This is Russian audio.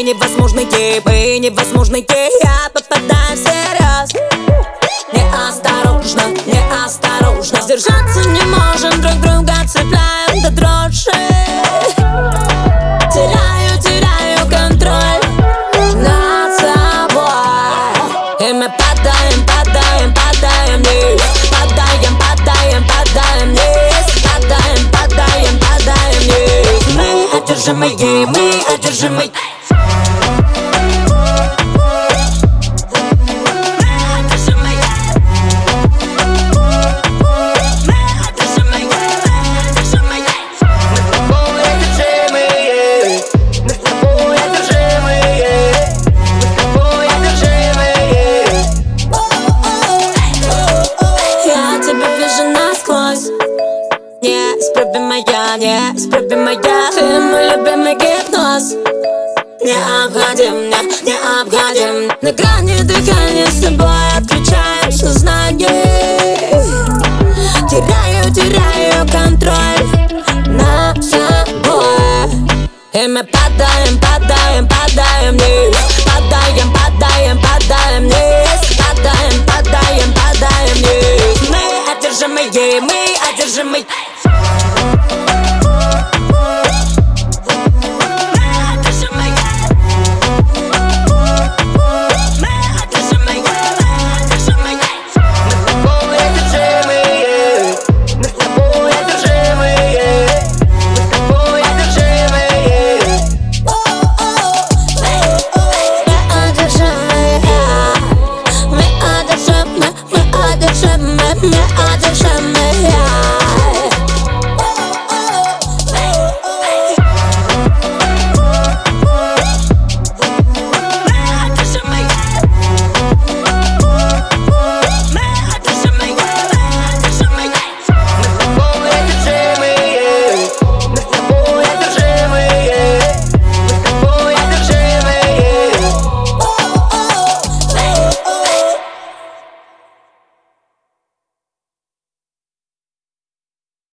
невозможные, мы невозможные. Я попадаю всерьез. Неосторожно, неосторожно. Сдержаться не можем, друг друга цепляем до дрожи. Теряю контроль над собой. И мы падаем вниз. Падаем вниз. Падаем вниз. Мы одержимые, мы одержимые. Неисправимая, ты мой любимый гипноз. Необходим, необходим. На грани дыхания с тобой отключаем сознание. Теряю контроль